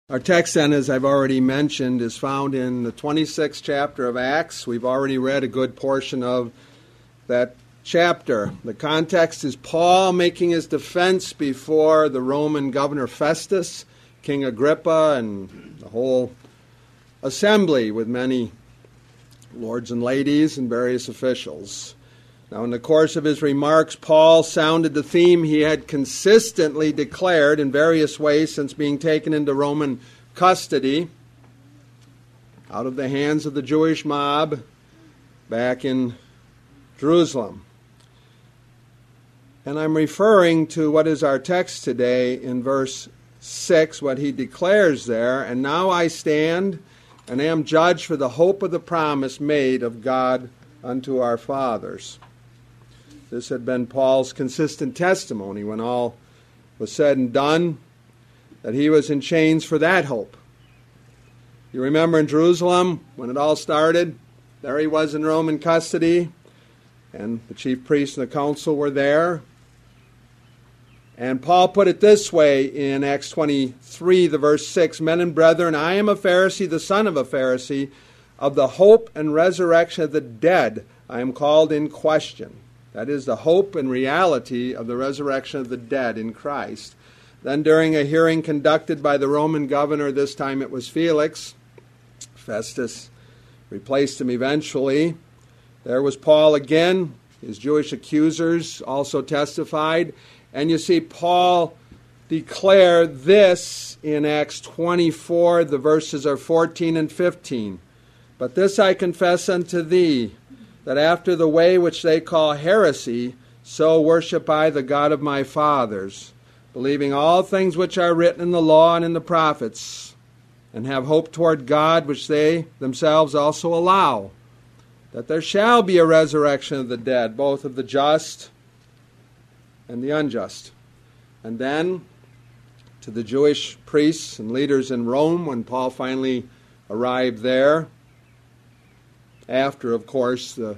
Our text then, as I've already mentioned, is found in the 26th chapter of Acts. We've already read a good portion of that chapter. The context is Paul making his defense before the Roman governor Festus, King Agrippa, and the whole assembly with many lords and ladies and various officials. Now, in the course of his remarks, Paul sounded the theme he had consistently declared in various ways since being taken into Roman custody out of the hands of the Jewish mob back in Jerusalem. And I'm referring to what is our text today in verse 6, what he declares there, "And now I stand and am judged for the hope of the promise made of God unto our fathers." This had been Paul's consistent testimony when all was said and done, that he was in chains for that hope. You remember in Jerusalem, when it all started, there he was in Roman custody, and the chief priests and the council were there. And Paul put it this way in Acts 23, the verse 6, "Men and brethren, I am a Pharisee, the son of a Pharisee, of the hope and resurrection of the dead I am called in question." That is the hope and reality of the resurrection of the dead in Christ. Then during a hearing conducted by the Roman governor, this time it was Felix, Festus replaced him eventually, there was Paul again. His Jewish accusers also testified. And you see Paul declare this in Acts 24, the verses are 14 and 15. "But this I confess unto thee, that after the way which they call heresy, so worship I the God of my fathers, believing all things which are written in the law and in the prophets, and have hope toward God, which they themselves also allow, that there shall be a resurrection of the dead, both of the just and the unjust." And then to the Jewish priests and leaders in Rome, when Paul finally arrived there, after, of course, the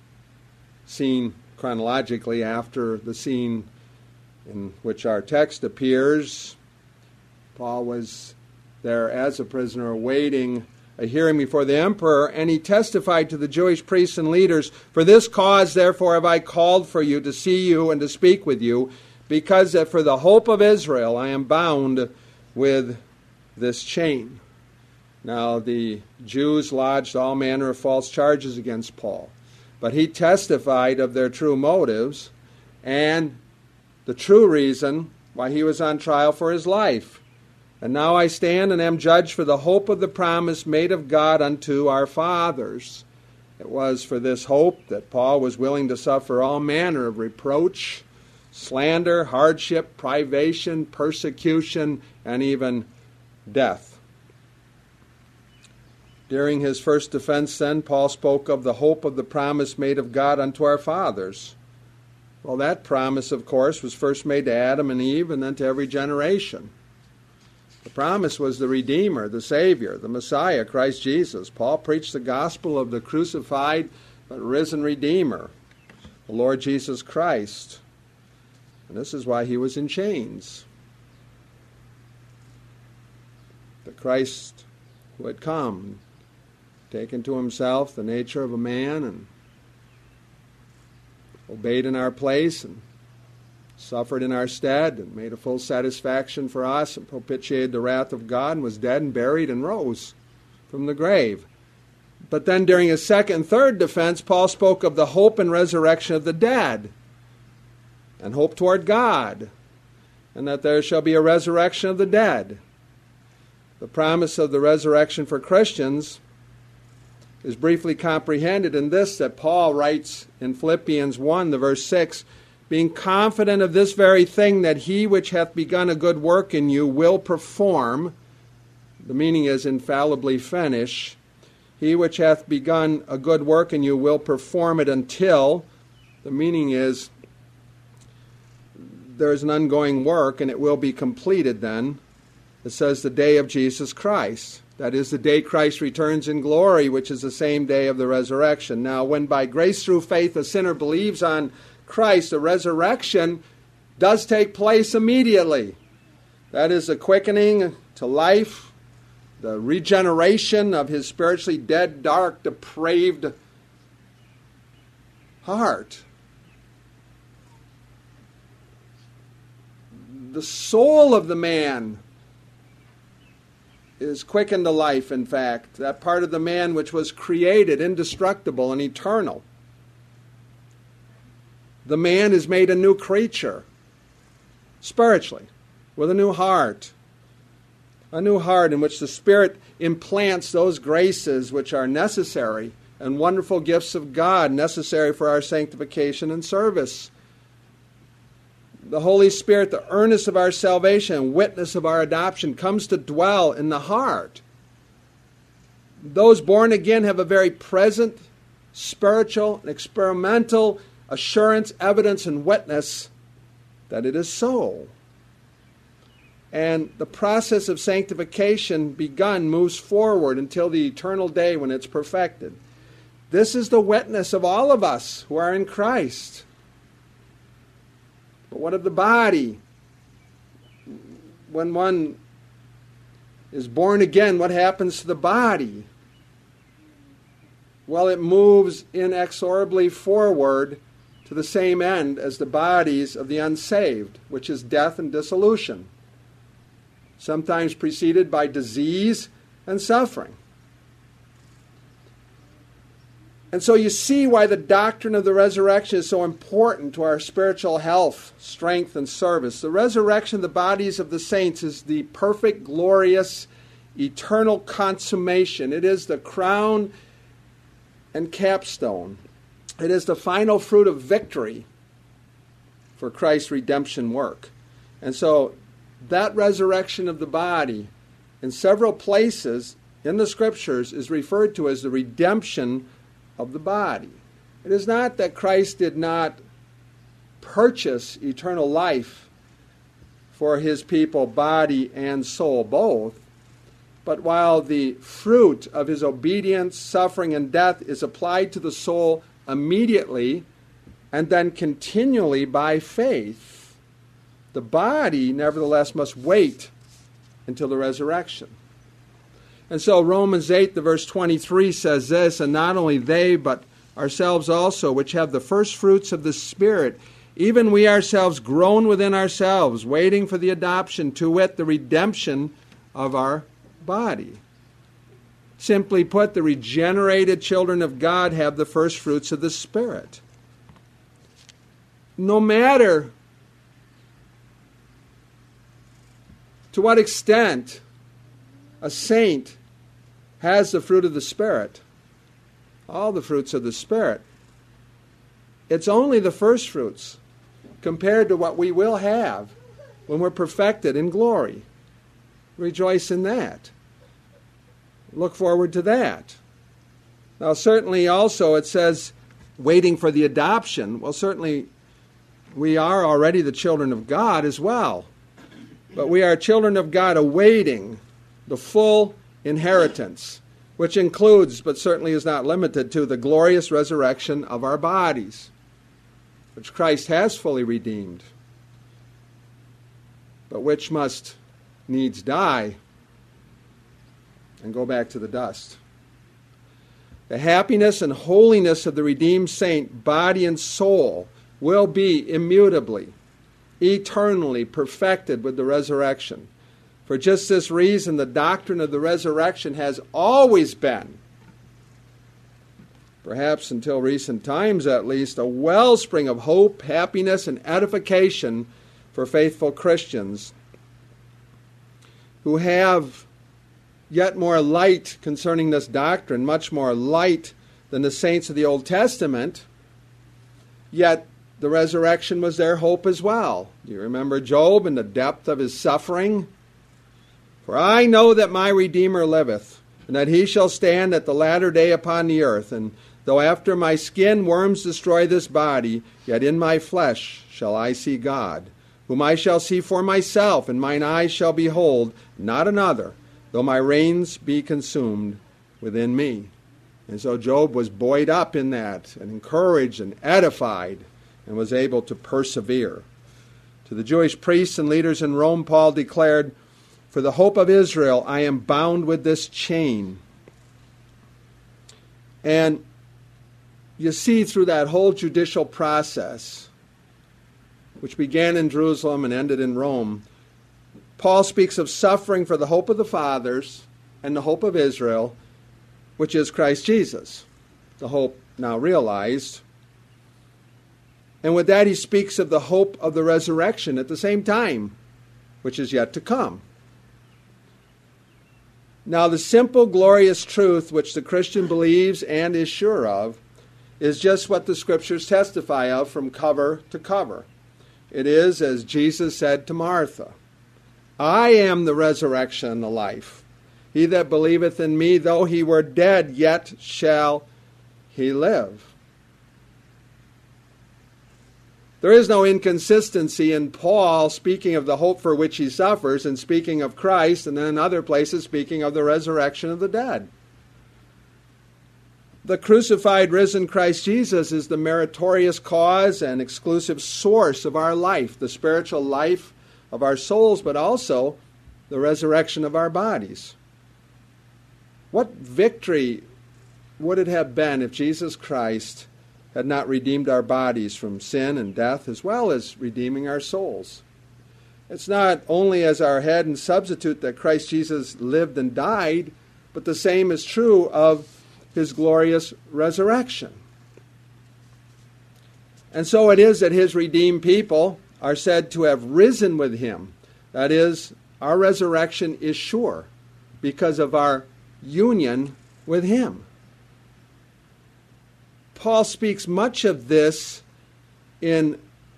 scene, chronologically after the scene in which our text appears, Paul was there as a prisoner awaiting a hearing before the emperor, and he testified to the Jewish priests and leaders, "For this cause, therefore, have I called for you to see you and to speak with you, because that for the hope of Israel I am bound with this chain." Now, the Jews lodged all manner of false charges against Paul, but he testified of their true motives and the true reason why he was on trial for his life. "And now I stand and am judged for the hope of the promise made of God unto our fathers." It was for this hope that Paul was willing to suffer all manner of reproach, slander, hardship, privation, persecution, and even death. During his first defense then, Paul spoke of the hope of the promise made of God unto our fathers. Well, that promise, of course, was first made to Adam and Eve and then to every generation. The promise was the Redeemer, the Savior, the Messiah, Christ Jesus. Paul preached the gospel of the crucified but risen Redeemer, the Lord Jesus Christ. And this is why he was in chains. The Christ who had come, taken to himself the nature of a man and obeyed in our place and suffered in our stead and made a full satisfaction for us and propitiated the wrath of God and was dead and buried and rose from the grave. But then during his second and third defense, Paul spoke of the hope and resurrection of the dead and hope toward God, and that there shall be a resurrection of the dead. The promise of the resurrection for Christians is briefly comprehended in this, that Paul writes in Philippians 1, the verse 6, "Being confident of this very thing, that he which hath begun a good work in you will perform," the meaning is infallibly finish, "he which hath begun a good work in you will perform it until," the meaning is there is an ongoing work and it will be completed then. It says the day of Jesus Christ. That is the day Christ returns in glory, which is the same day of the resurrection. Now, when by grace through faith a sinner believes on Christ, the resurrection does take place immediately. That is a quickening to life the regeneration of his spiritually dead, dark, depraved heart. The soul of the man is quickened to life, in fact. That part of the man which was created, indestructible and eternal. The man is made a new creature, spiritually, with a new heart. A new heart in which the Spirit implants those graces which are necessary and wonderful gifts of God necessary for our sanctification and service. The Holy Spirit, the earnest of our salvation and witness of our adoption, comes to dwell in the heart. Those born again have a very present, spiritual, and experimental assurance, evidence, and witness that it is so. And the process of sanctification begun moves forward until the eternal day when it's perfected. This is the witness of all of us who are in Christ. But what of the body? When one is born again, what happens to the body? Well, it moves inexorably forward to the same end as the bodies of the unsaved, which is death and dissolution, sometimes preceded by disease and suffering. And so you see why the doctrine of the resurrection is so important to our spiritual health, strength, and service. The resurrection of the bodies of the saints is the perfect, glorious, eternal consummation. It is the crown and capstone. It is the final fruit of victory for Christ's redemption work. And so that resurrection of the body in several places in the Scriptures is referred to as the redemption of the body. It is not that Christ did not purchase eternal life for his people, body and soul both, but while the fruit of his obedience, suffering, and death is applied to the soul immediately and then continually by faith, the body nevertheless must wait until the resurrection. And so Romans 8, the verse 23 says this, and not only they, but ourselves also, which have the first fruits of the Spirit, even we ourselves groan within ourselves, waiting for the adoption, to wit, the redemption of our body. Simply put, the regenerated children of God have the first fruits of the Spirit. No matter to what extent a saint has the fruit of the Spirit, all the fruits of the Spirit, it's only the first fruits compared to what we will have when we're perfected in glory. Rejoice in that. Look forward to that. Now, certainly also it says, waiting for the adoption. Well, certainly we are already the children of God as well. But we are children of God awaiting the full inheritance, which includes, but certainly is not limited to, the glorious resurrection of our bodies, which Christ has fully redeemed, but which must needs die and go back to the dust. The happiness and holiness of the redeemed saint, body and soul, will be immutably, eternally perfected with the resurrection. For just this reason, the doctrine of the resurrection has always been, perhaps until recent times at least, a wellspring of hope, happiness, and edification for faithful Christians who have yet more light concerning this doctrine, much more light than the saints of the Old Testament, yet the resurrection was their hope as well. Do you remember Job in the depth of his suffering? For I know that my Redeemer liveth, and that he shall stand at the latter day upon the earth. And though after my skin worms destroy this body, yet in my flesh shall I see God, whom I shall see for myself, and mine eyes shall behold not another, though my reins be consumed within me. And so Job was buoyed up in that, and encouraged and edified, and was able to persevere. To the Jewish priests and leaders in Rome, Paul declared, For the hope of Israel, I am bound with this chain. And you see through that whole judicial process, which began in Jerusalem and ended in Rome, Paul speaks of suffering for the hope of the fathers and the hope of Israel, which is Christ Jesus, the hope now realized. And with that he speaks of the hope of the resurrection at the same time, which is yet to come. Now the simple, glorious truth which the Christian believes and is sure of is just what the Scriptures testify of from cover to cover. It is, as Jesus said to Martha, I am the resurrection and the life. He that believeth in me, though he were dead, yet shall he live. There is no inconsistency in Paul speaking of the hope for which he suffers and speaking of Christ, and then in other places speaking of the resurrection of the dead. The crucified, risen Christ Jesus is the meritorious cause and exclusive source of our life, the spiritual life of our souls, but also the resurrection of our bodies. What victory would it have been if Jesus Christ had not redeemed our bodies from sin and death, as well as redeeming our souls? It's not only as our head and substitute that Christ Jesus lived and died, but the same is true of his glorious resurrection. And so it is that his redeemed people are said to have risen with him. That is, our resurrection is sure because of our union with him. Paul speaks much of this in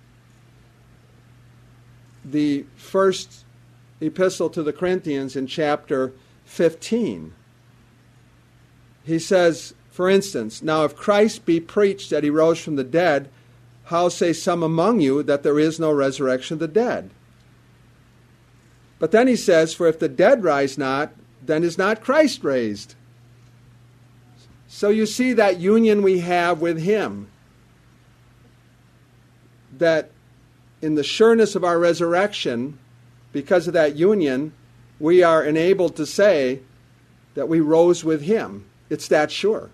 the first epistle to the Corinthians in chapter 15. He says, for instance, now if Christ be preached that he rose from the dead, how say some among you that there is no resurrection of the dead? But then he says, for if the dead rise not, then is not Christ raised. So you see that union we have with him, that in the sureness of our resurrection, because of that union, we are enabled to say that we rose with him. It's that sure.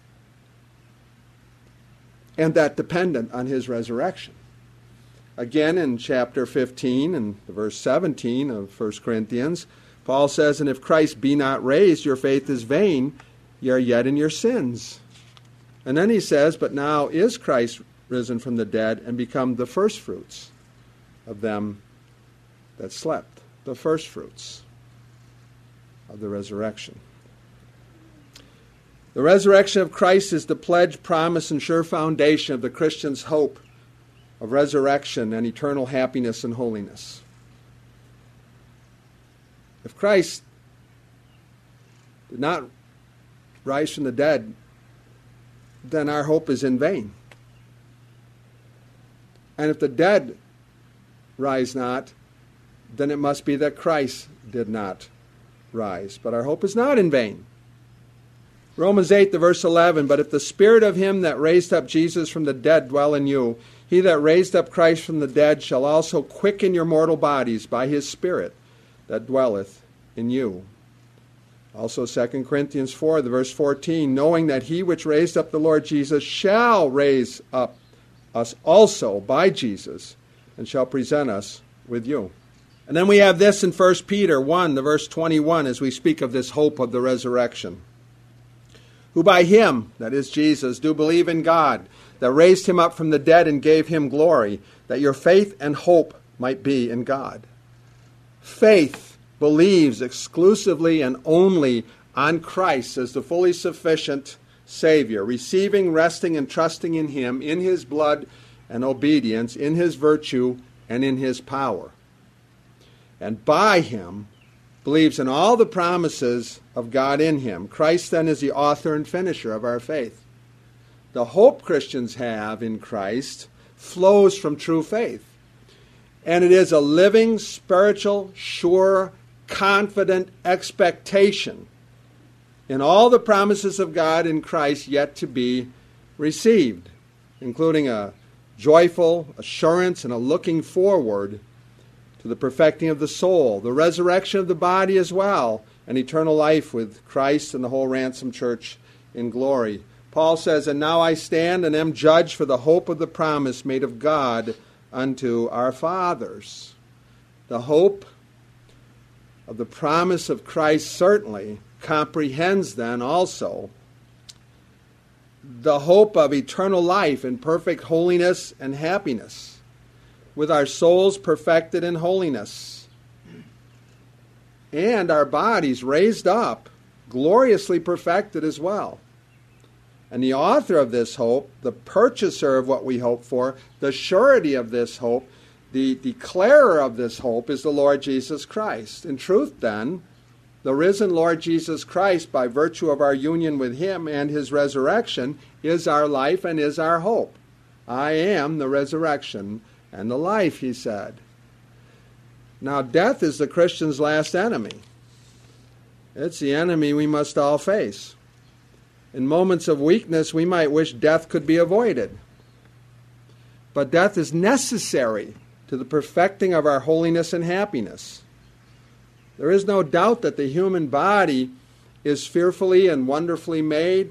And that dependent on his resurrection. Again, in chapter 15 and verse 17 of 1 Corinthians, Paul says, and if Christ be not raised, your faith is vain, ye are yet in your sins. And then he says, but now is Christ risen from the dead and become the firstfruits of them that slept. The firstfruits of the resurrection. The resurrection of Christ is the pledge, promise, and sure foundation of the Christian's hope of resurrection and eternal happiness and holiness. If Christ did not rise from the dead, then our hope is in vain. And if the dead rise not, then it must be that Christ did not rise. But our hope is not in vain. Romans 8, the verse 11, but if the spirit of him that raised up Jesus from the dead dwell in you, he that raised up Christ from the dead shall also quicken your mortal bodies by his Spirit that dwelleth in you. Also 2 Corinthians 4, the verse 14, knowing that he which raised up the Lord Jesus shall raise up us also by Jesus, and shall present us with you. And then we have this in 1 Peter 1, the verse 21, as we speak of this hope of the resurrection. Who by him, that is Jesus, do believe in God, that raised him up from the dead and gave him glory, that your faith and hope might be in God. Faith believes exclusively and only on Christ as the fully sufficient Savior, receiving, resting, and trusting in him, in his blood and obedience, in his virtue, and in his power. And by him believes in all the promises of God in him. Christ then is the author and finisher of our faith. The hope Christians have in Christ flows from true faith. And it is a living, spiritual, sure, confident expectation in all the promises of God in Christ yet to be received, including a joyful assurance and a looking forward to to the perfecting of the soul, the resurrection of the body as well, and eternal life with Christ and the whole ransomed church in glory. Paul says, "And now I stand and am judged for the hope of the promise made of God unto our fathers." The hope of the promise of Christ certainly comprehends then also the hope of eternal life in perfect holiness and happiness, with our souls perfected in holiness, and our bodies raised up, gloriously perfected as well. And the author of this hope, the purchaser of what we hope for, the surety of this hope, the declarer of this hope is the Lord Jesus Christ. In truth, then, the risen Lord Jesus Christ, by virtue of our union with him and his resurrection, is our life and is our hope. "I am the resurrection and the life," he said. Now, death is the Christian's last enemy. It's the enemy we must all face. In moments of weakness, we might wish death could be avoided. But death is necessary to the perfecting of our holiness and happiness. There is no doubt that the human body is fearfully and wonderfully made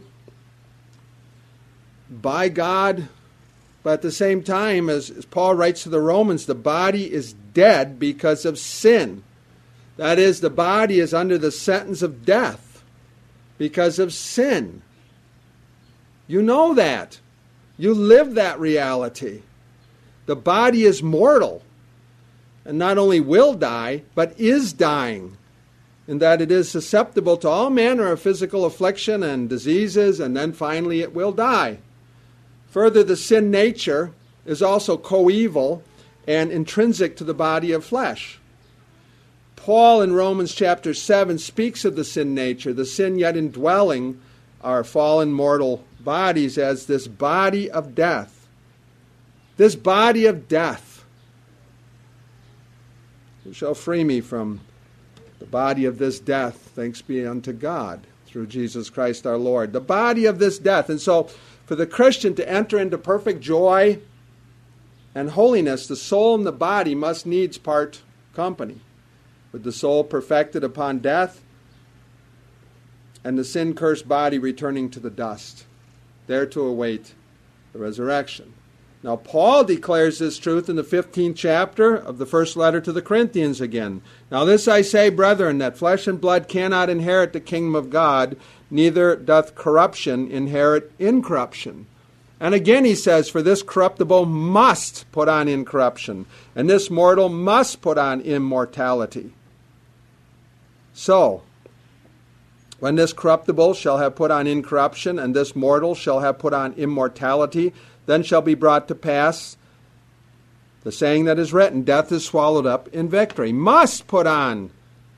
by God, but at the same time, as Paul writes to the Romans, the body is dead because of sin. That is, the body is under the sentence of death because of sin. You know that. You live that reality. The body is mortal, and not only will die, but is dying, in that it is susceptible to all manner of physical affliction and diseases, and then finally it will die. Further, the sin nature is also coeval and intrinsic to the body of flesh. Paul in Romans chapter 7 speaks of the sin nature, the sin yet indwelling our fallen mortal bodies, as this body of death. This body of death. Who shall free me from the body of this death? Thanks be unto God through Jesus Christ our Lord. The body of this death. And so for the Christian to enter into perfect joy and holiness, the soul and the body must needs part company, with the soul perfected upon death and the sin-cursed body returning to the dust, there to await the resurrection. Now, Paul declares this truth in the 15th chapter of the first letter to the Corinthians again. "Now this I say, brethren, that flesh and blood cannot inherit the kingdom of God, neither doth corruption inherit incorruption." And again he says, "For this corruptible must put on incorruption, and this mortal must put on immortality." So, when this corruptible shall have put on incorruption, and this mortal shall have put on immortality, then shall be brought to pass the saying that is written, "Death is swallowed up in victory." Must put on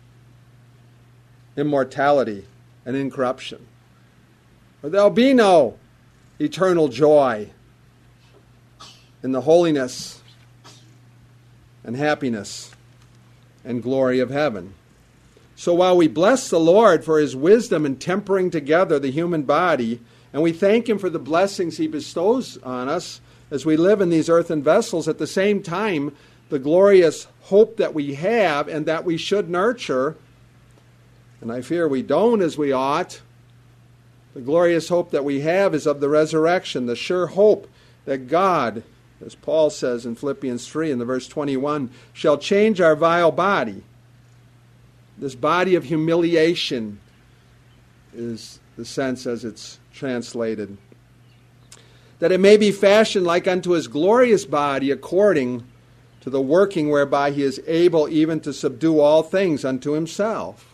immortality and incorruption, or there'll be no eternal joy in the holiness and happiness and glory of heaven. So while we bless the Lord for his wisdom in tempering together the human body, and we thank him for the blessings he bestows on us as we live in these earthen vessels, at the same time, the glorious hope that we have and that we should nurture, and I fear we don't as we ought, the glorious hope that we have is of the resurrection, the sure hope that God, as Paul says in Philippians 3 in the verse 21, shall change our vile body. This body of humiliation is the sense as it's translated, that it may be fashioned like unto his glorious body, according to the working whereby he is able even to subdue all things unto himself.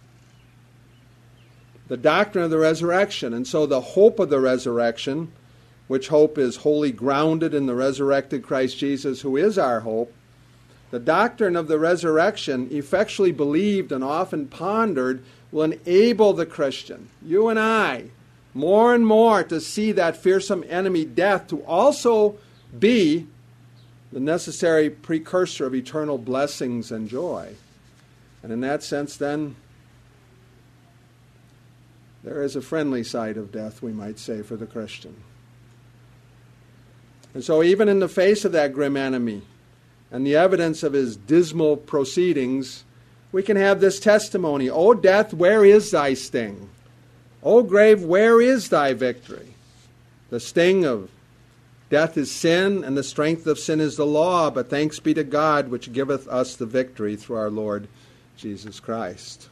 The doctrine of the resurrection, and so the hope of the resurrection, which hope is wholly grounded in the resurrected Christ Jesus, who is our hope. The doctrine of the resurrection, effectually believed and often pondered, will enable the Christian, you and I, more and more to see that fearsome enemy death to also be the necessary precursor of eternal blessings and joy. And in that sense, then, there is a friendly side of death, we might say, for the Christian. And so even in the face of that grim enemy, and the evidence of his dismal proceedings, we can have this testimony: O death, where is thy sting? O grave, where is thy victory? The sting of death is sin, and the strength of sin is the law, but thanks be to God, which giveth us the victory through our Lord Jesus Christ.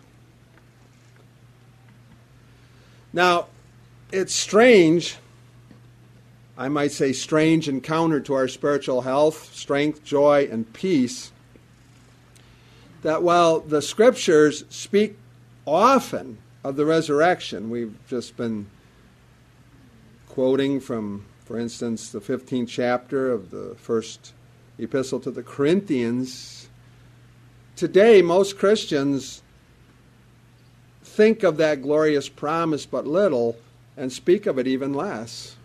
Now, it's strange, I might say strange and counter to our spiritual health, strength, joy, and peace, that while the Scriptures speak often of the resurrection, we've just been quoting from, for instance, the 15th chapter of the first epistle to the Corinthians. Today, most Christians think of that glorious promise but little and speak of it even less.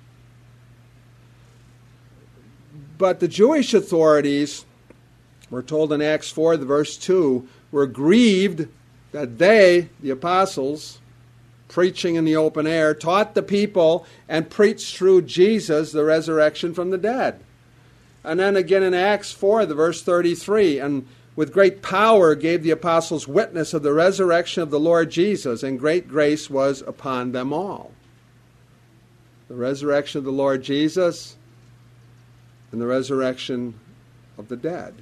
But the Jewish authorities, we're told in Acts 4, verse 2, were grieved that they, the apostles, preaching in the open air, taught the people and preached through Jesus the resurrection from the dead. And then again in Acts 4, verse 33, and with great power gave the apostles witness of the resurrection of the Lord Jesus, and great grace was upon them all. The resurrection of the Lord Jesus and the resurrection of the dead.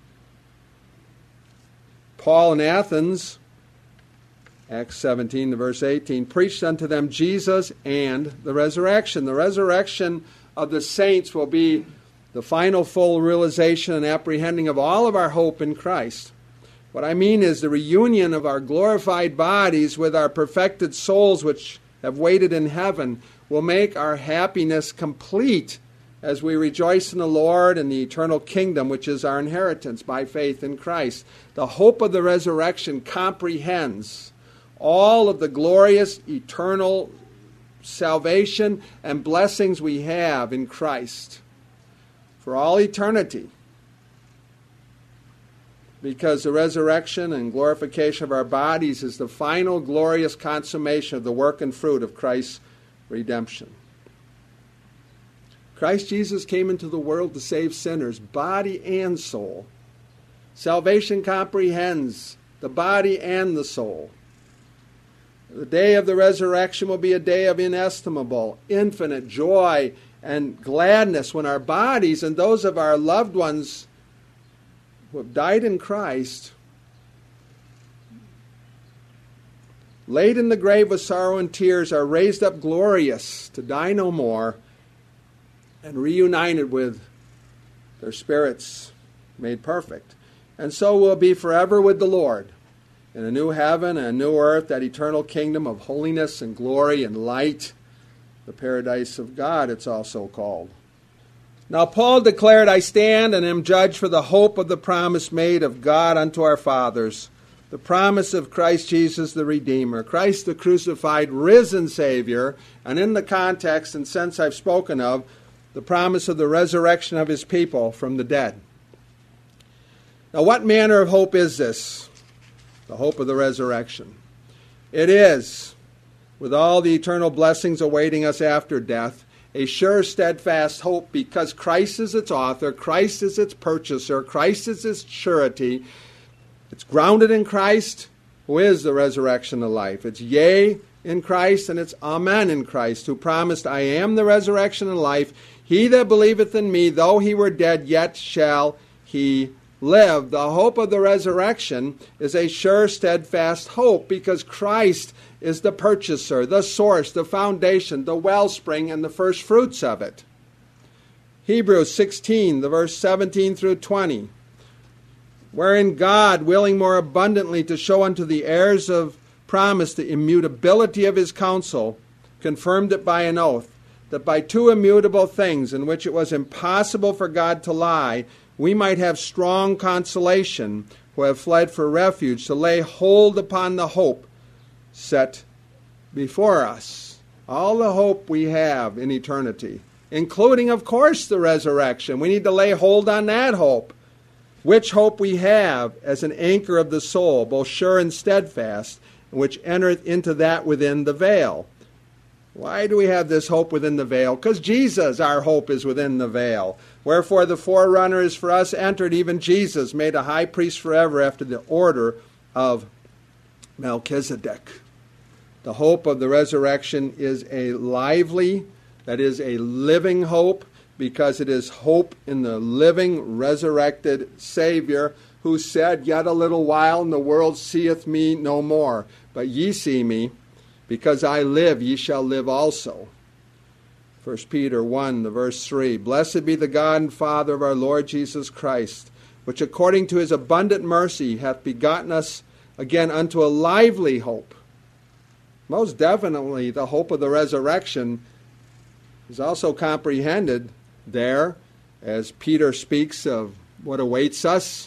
Paul in Athens, Acts 17, verse 18, preached unto them Jesus and the resurrection. The resurrection of the saints will be the final full realization and apprehending of all of our hope in Christ. What I mean is the reunion of our glorified bodies with our perfected souls which have waited in heaven will make our happiness complete as we rejoice in the Lord and the eternal kingdom which is our inheritance by faith in Christ. The hope of the resurrection comprehends all of the glorious eternal salvation and blessings we have in Christ for all eternity, because the resurrection and glorification of our bodies is the final glorious consummation of the work and fruit of Christ's redemption. Christ Jesus came into the world to save sinners, body and soul. Salvation comprehends the body and the soul. The day of the resurrection will be a day of inestimable, infinite joy and gladness when our bodies and those of our loved ones who have died in Christ, laid in the grave with sorrow and tears, are raised up glorious to die no more and reunited with their spirits made perfect. And so we'll be forever with the Lord in a new heaven and a new earth, that eternal kingdom of holiness and glory and light, the paradise of God it's also called. Now Paul declared, I stand and am judged for the hope of the promise made of God unto our fathers, the promise of Christ Jesus the Redeemer, Christ the crucified, risen Savior, and in the context and sense I've spoken of, the promise of the resurrection of his people from the dead. Now what manner of hope is this? The hope of the resurrection. It is, with all the eternal blessings awaiting us after death, a sure, steadfast hope, because Christ is its author, Christ is its purchaser, Christ is its surety. It's grounded in Christ, who is the resurrection of life. It's yea in Christ, and it's amen in Christ, who promised, I am the resurrection and life. He that believeth in me, though he were dead, yet shall he live. The hope of the resurrection is a sure, steadfast hope, because Christ is the purchaser, the source, the foundation, the wellspring, and the first fruits of it. Hebrews 16, the verse 17 through 20, wherein God, willing more abundantly to show unto the heirs of promise the immutability of his counsel, confirmed it by an oath, that by two immutable things in which it was impossible for God to lie, we might have strong consolation who have fled for refuge, to lay hold upon the hope set before us. All the hope we have in eternity, including, of course, the resurrection. We need to lay hold on that hope, which hope we have as an anchor of the soul, both sure and steadfast, which entereth into that within the veil. Why do we have this hope within the veil? Because Jesus, our hope, is within the veil. Wherefore the forerunner is for us entered, even Jesus, made a high priest forever after the order of Melchizedek. The hope of the resurrection is a lively, that is a living hope, because it is hope in the living, resurrected Savior, who said, Yet a little while, and the world seeth me no more. But ye see me, because I live, ye shall live also. 1 Peter 1, the verse 3. Blessed be the God and Father of our Lord Jesus Christ, which according to his abundant mercy hath begotten us again unto a lively hope. Most definitely the hope of the resurrection is also comprehended there as Peter speaks of what awaits us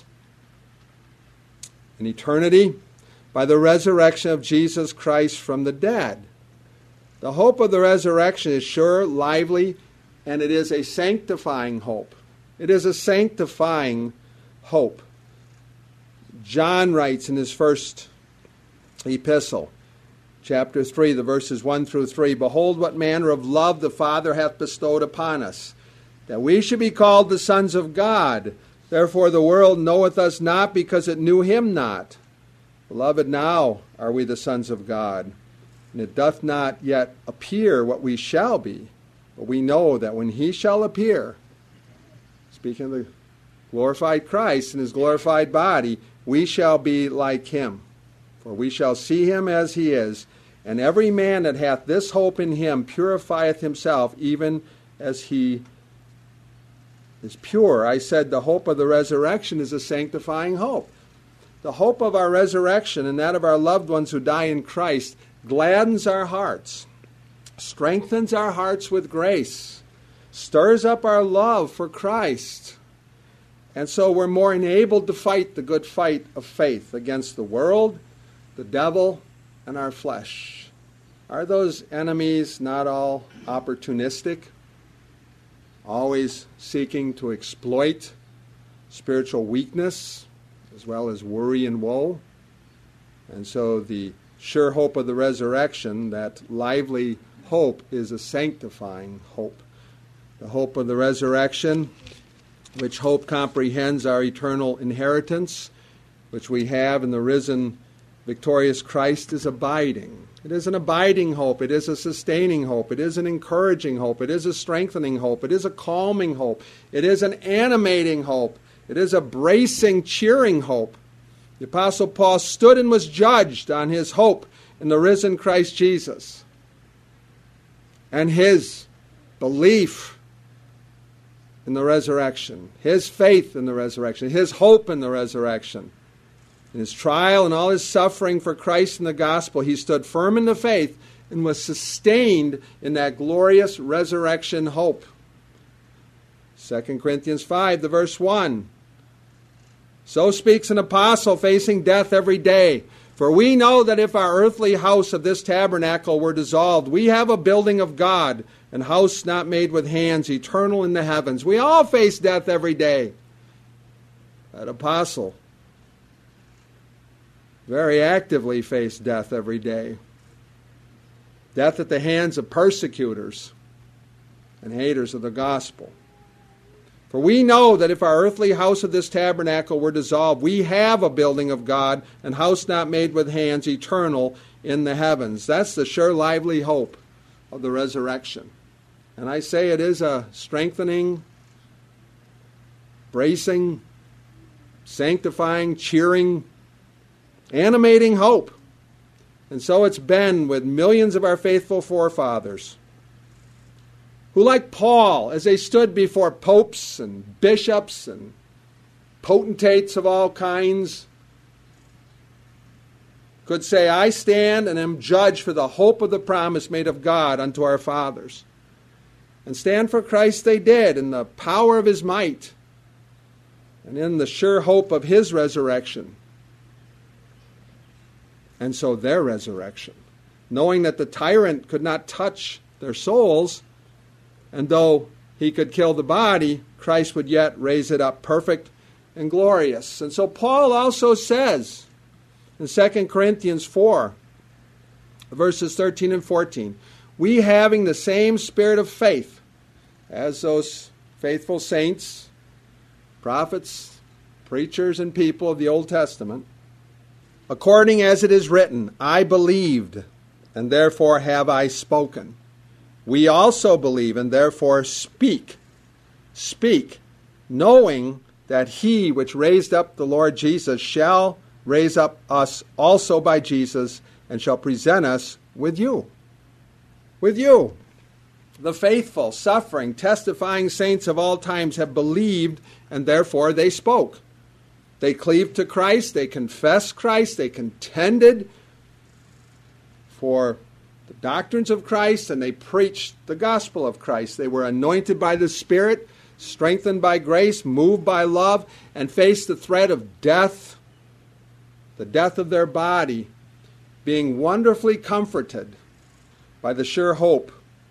in eternity by the resurrection of Jesus Christ from the dead. The hope of the resurrection is sure, lively, and it is a sanctifying hope. It is a sanctifying hope. John writes in his first epistle, chapter 3, the verses 1 through 3, Behold, what manner of love the Father hath bestowed upon us, that we should be called the sons of God. Therefore the world knoweth us not, because it knew him not. Beloved, now are we the sons of God, and it doth not yet appear what we shall be. But we know that when he shall appear, speaking of the glorified Christ in his glorified body, we shall be like him. For we shall see him as he is. And every man that hath this hope in him purifieth himself, even as he is pure. I said the hope of the resurrection is a sanctifying hope. The hope of our resurrection and that of our loved ones who die in Christ gladdens our hearts, strengthens our hearts with grace, stirs up our love for Christ. And so we're more enabled to fight the good fight of faith against the world, the devil, and our flesh. Are those enemies not all opportunistic, always seeking to exploit spiritual weakness as well as worry and woe? And so the sure hope of the resurrection, that lively hope, is a sanctifying hope. The hope of the resurrection, which hope comprehends our eternal inheritance, which we have in the risen, victorious Christ, is abiding. It is an abiding hope. It is a sustaining hope. It is an encouraging hope. It is a strengthening hope. It is a calming hope. It is an animating hope. It is a bracing, cheering hope. The Apostle Paul stood and was judged on his hope in the risen Christ Jesus and his belief in the resurrection, his faith in the resurrection, his hope in the resurrection. In his trial and all his suffering for Christ and the gospel, he stood firm in the faith and was sustained in that glorious resurrection hope. 2 Corinthians 5, the verse 1. So speaks an apostle facing death every day. For we know that if our earthly house of this tabernacle were dissolved, we have a building of God, an house not made with hands, eternal in the heavens. We all face death every day. That apostle very actively faced death every day. Death at the hands of persecutors and haters of the gospel. For we know that if our earthly house of this tabernacle were dissolved, we have a building of God, an house not made with hands, eternal in the heavens. That's the sure, lively hope of the resurrection. And I say it is a strengthening, bracing, sanctifying, cheering, animating hope. And so it's been with millions of our faithful forefathers, who, like Paul, as they stood before popes and bishops and potentates of all kinds, could say, I stand and am judged for the hope of the promise made of God unto our fathers. And stand for Christ they did in the power of his might and in the sure hope of his resurrection. And so their resurrection, knowing that the tyrant could not touch their souls, and though he could kill the body, Christ would yet raise it up perfect and glorious. And so Paul also says in 2 Corinthians 4, verses 13 and 14, we having the same spirit of faith as those faithful saints, prophets, preachers, and people of the Old Testament, according as it is written, I believed, and therefore have I spoken. We also believe, and therefore speak. Speak, knowing that he which raised up the Lord Jesus shall raise up us also by Jesus, and shall present us with you. With you. The faithful, suffering, testifying saints of all times have believed, and therefore they spoke. They cleaved to Christ, they confessed Christ, they contended for the doctrines of Christ, and they preached the gospel of Christ. They were anointed by the Spirit, strengthened by grace, moved by love, and faced the threat of death, the death of their body, being wonderfully comforted by the sure hope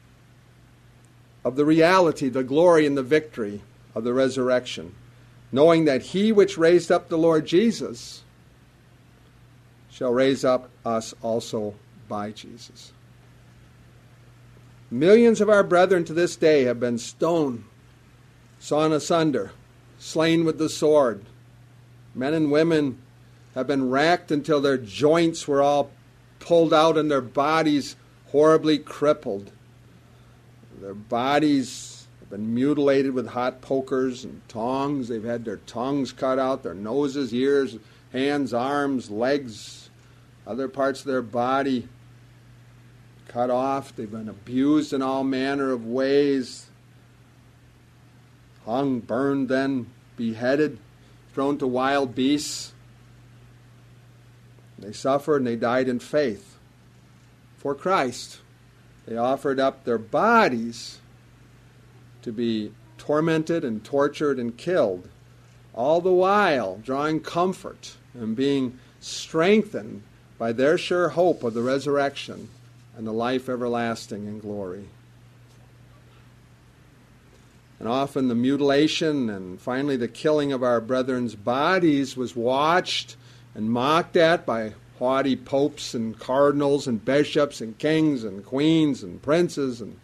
of the reality, the glory, and the victory of the resurrection, knowing that he which raised up the Lord Jesus shall raise up us also by Jesus. Millions of our brethren to this day have been stoned, sawn asunder, slain with the sword. Men and women have been racked until their joints were all pulled out and their bodies horribly crippled. Their bodies have been mutilated with hot pokers and tongs. They've had their tongues cut out, their noses, ears, hands, arms, legs, other parts of their body cut off. They've been abused in all manner of ways. Hung, burned, then beheaded, thrown to wild beasts. They suffered and they died in faith for Christ. They offered up their bodies to be tormented and tortured and killed, all the while drawing comfort and being strengthened by their sure hope of the resurrection and the life everlasting in glory. And often the mutilation and finally the killing of our brethren's bodies was watched and mocked at by haughty popes and cardinals and bishops and kings and queens and princes and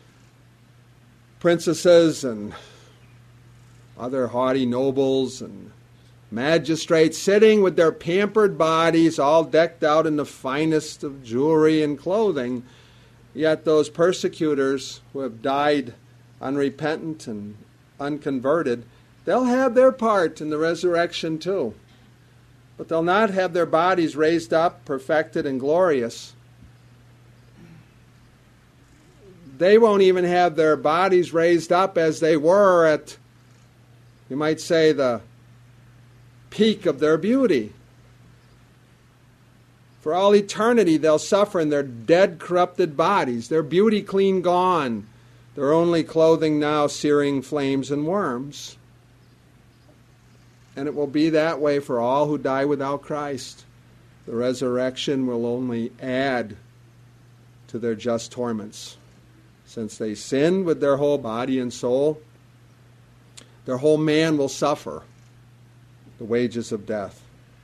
princesses and other haughty nobles and magistrates sitting with their pampered bodies all decked out in the finest of jewelry and clothing. Yet those persecutors who have died unrepentant and unconverted, they'll have their part in the resurrection too. But they'll not have their bodies raised up, perfected, and glorious. They won't even have their bodies raised up as they were at, you might say, the peak of their beauty. For all eternity, they'll suffer in their dead, corrupted bodies, their beauty clean gone, their only clothing now searing flames and worms. And it will be that way for all who die without Christ. The resurrection will only add to their just torments. Since they sinned with their whole body and soul, their whole man will suffer the wages of death.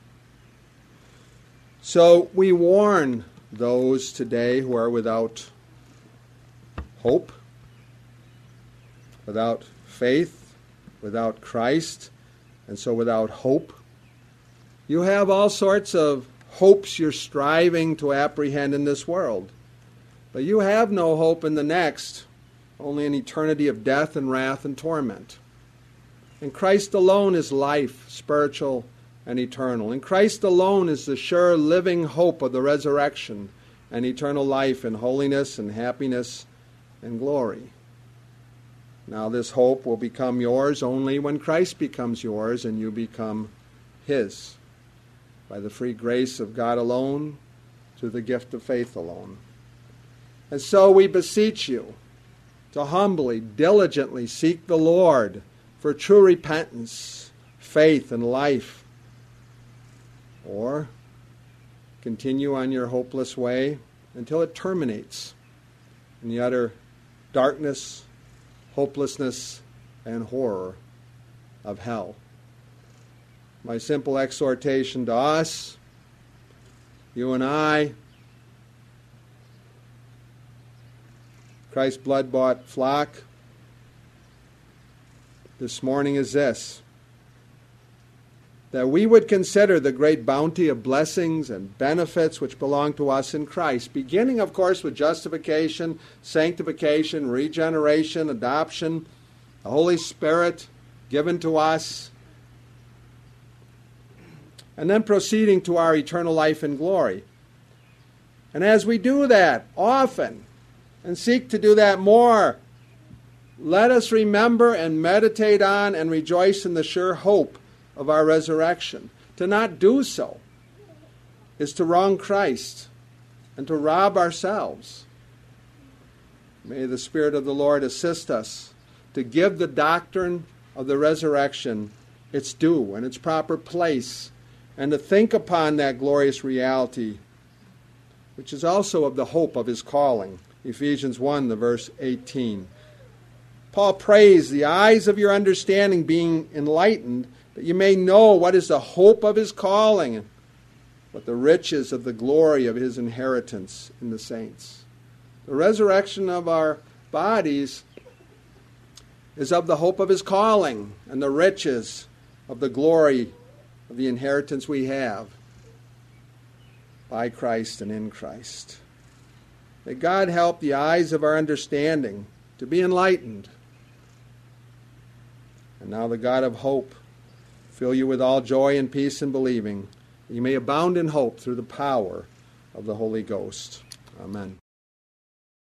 So we warn those today who are without hope, without faith, without Christ, and so without hope. You have all sorts of hopes you're striving to apprehend in this world. But you have no hope in the next, only an eternity of death and wrath and torment. And Christ alone is life, spiritual and eternal. And Christ alone is the sure living hope of the resurrection and eternal life in holiness and happiness and glory. Now this hope will become yours only when Christ becomes yours and you become his, by the free grace of God alone, through the gift of faith alone. And so we beseech you to humbly, diligently seek the Lord for true repentance, faith, and life. Or continue on your hopeless way until it terminates in the utter darkness, hopelessness, and horror of hell. My simple exhortation to us, you and I, Christ's blood-bought flock, this morning is this: that we would consider the great bounty of blessings and benefits which belong to us in Christ, beginning, of course, with justification, sanctification, regeneration, adoption, the Holy Spirit given to us, and then proceeding to our eternal life in glory. And as we do that often, and seek to do that more, let us remember and meditate on and rejoice in the sure hope of our resurrection. To not do so is to wrong Christ and to rob ourselves. May the Spirit of the Lord assist us to give the doctrine of the resurrection its due and its proper place, and to think upon that glorious reality, which is also of the hope of his calling. Ephesians 1, the verse 18. Paul prays, the eyes of your understanding being enlightened, that you may know what is the hope of his calling, what the riches of the glory of his inheritance in the saints. The resurrection of our bodies is of the hope of his calling and the riches of the glory of the inheritance we have by Christ and in Christ. May God help the eyes of our understanding to be enlightened. And now the God of hope fill you with all joy and peace in believing, that you may abound in hope through the power of the Holy Ghost. Amen.